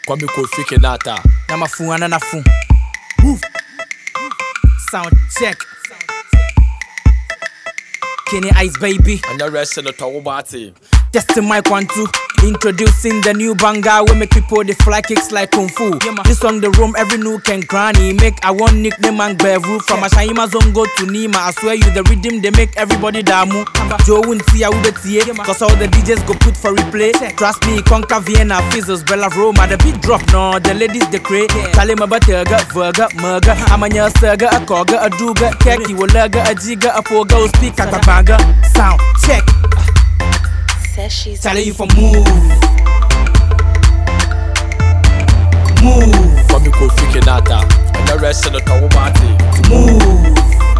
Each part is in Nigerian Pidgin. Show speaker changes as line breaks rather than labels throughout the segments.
Kwame Kofi Kenata.
Nama fu anana fu. Move. Sound check. Kenny Ice baby.
And the rest in the Tawabati.
Testing mic 1 2. Introducing the new banger. We make people they fly kicks like kung fu. This song the room every nook and cranny. Make I want nickname and bevu. From Ashayima Zongo to Nima. I swear you the rhythm they make everybody damu. Joe won't see how we cause all the DJs go put for replay. Trust me, Conca Vienna, Fizzles, Bella Roma, the big drop. No, the ladies they create. Kalima Batega, Verga, Murga, Amanya Serga, a Koga, a Duga, Keki, Wolaga, a Jiga, a Pogo, speaker, a banga. Sound check. Tell you for move. Move.
Kwame Kofi Kenata. And the rest in the Tawabati.
Move.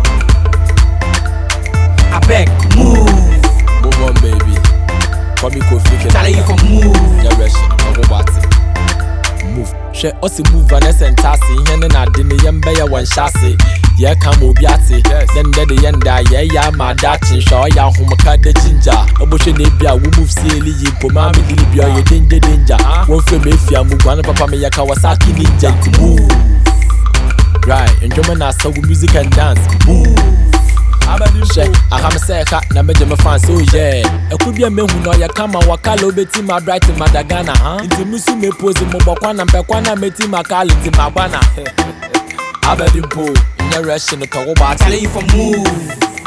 I beg, move.
Move on, baby. Kwame Kofi Kenata.
Tell you for move.
The rest in the Tawabati. Move. She also move on a sentasi. Hene na dini yembe ya one shasi. Yeah, come obiati. Then the yenda, yeah, my dachi. Shaw ya humaka de ginger. Oboche nebia, we move silly. Pomami Libya, you danger. One film if you move one papa me Kawasaki ninja. Move. Right, enjoy my soul music and dance. Move. I have a second, Namaja fans, so yeah. I could be a man who know ya come and wakalo beti my bright in Madagana, huh? Into Musu me pose in Mobakwana, Pekwana, meti my calling in Mabana. Abedimpo, in the rest in the Tawabati.
Tell you for move.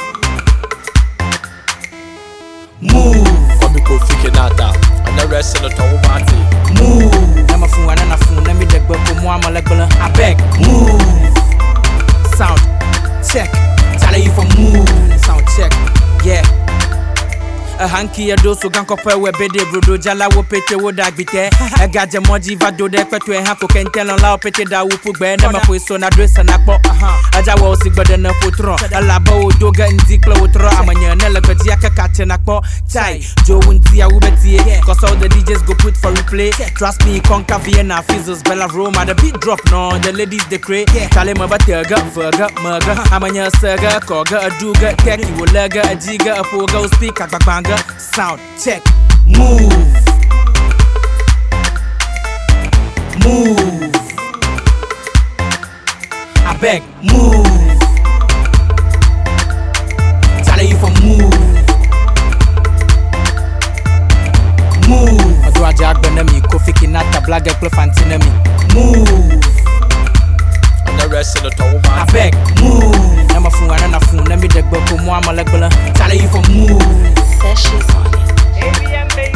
Move.
Kwame Kofi Kenata, and the rest in the Tawabati.
Move. I'm a fool and a fool, let me the book of Muamma Legula. I beg, move. Sound check. Tell you for move. Sound check. Yeah. A hanky a doso gankope we bede brodo jala wo pete wo dagbite e gaje moji vado de kwetu e hako kentelon la pete da wo pugbe na mapo so na dress na kpo aja wo si gbede na potron alaba wo doga ndi klo wo tro amanya na lagbaji akaka na kpo chai jo wunti a wo betie cause all the DJs go put for replay. Trust me, Conca Vienna, Fizzles, Bella Roma, the beat drop. No, the ladies they create. Kalima Batega, Verga, Murga, Amanya Serga, Koga, a Duga, Keki, Wolaga, a Jiga, a Pogo, speaker, banga. Sound check. Move. Move. I beg, move. Tell you for move. Move. I do a jag benemi, Kofi Kenata, Blaga, Clefantinemi. Move.
And the rest in the Tawabati.
I beg, move. I'm a fool and a fool, let me the book of Muamma Legula. Tell you for move.
Says she's on it.